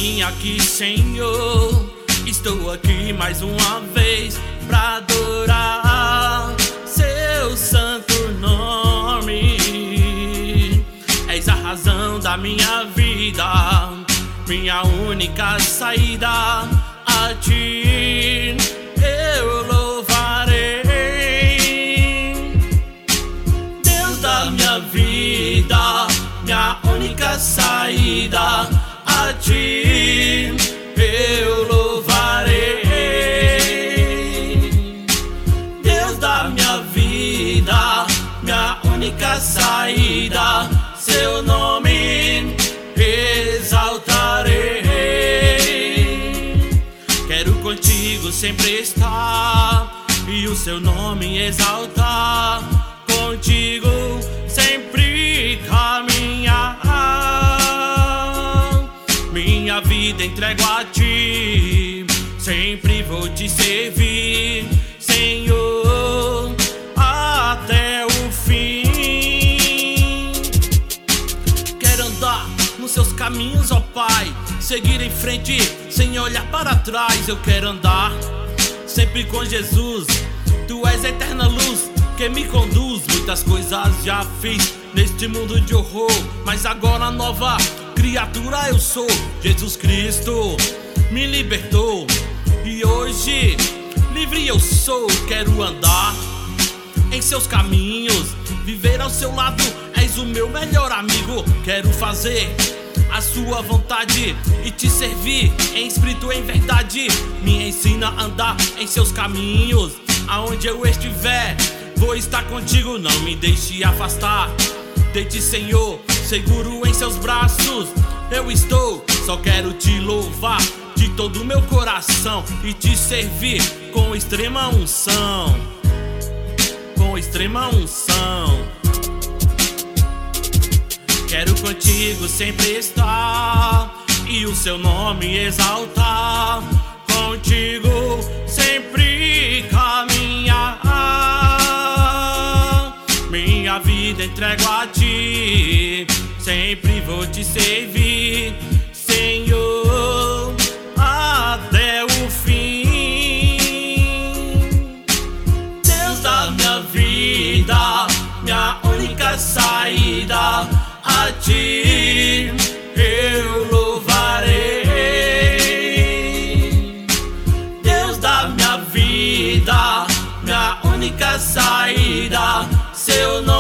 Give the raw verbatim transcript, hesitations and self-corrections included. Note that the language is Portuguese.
vim aqui, Senhor, estou aqui mais uma vez pra adorar seu santo nome. És a razão da minha vida, minha única saída. A ti eu louvarei, Deus da minha vida, minha única saída. A ti eu louvarei, Deus da minha vida, minha única saída. Seu nome exaltarei. Quero contigo sempre estar e o seu nome exaltar. Contigo sempre caminhar. Minha vida entrego a ti, sempre vou te servir, Senhor, até o fim. Quero andar nos seus caminhos, ó Pai, seguir em frente sem olhar para trás. Eu quero andar sempre com Jesus, tu és a eterna luz que me conduz. Muitas coisas já fiz neste mundo de horror, mas agora nova criatura eu sou. Jesus Cristo me libertou e hoje livre eu sou. Quero andar em seus caminhos, viver ao seu lado, és o meu melhor amigo. Quero fazer a sua vontade e te servir em espírito e em verdade. Me ensina a andar em seus caminhos, aonde eu estiver vou estar contigo. Não me deixe afastar de ti, Senhor, seguro em seus braços eu estou. Só quero te louvar de todo o meu coração e te servir com extrema unção, com extrema unção. Quero contigo sempre estar e o seu nome exaltar. Contigo sempre caminhar. Minha vida entrego a ti, sempre vou te servir, Senhor, até o fim. Deus da minha vida, minha única saída. A ti eu louvarei, Deus da minha vida, minha única saída. Seu nome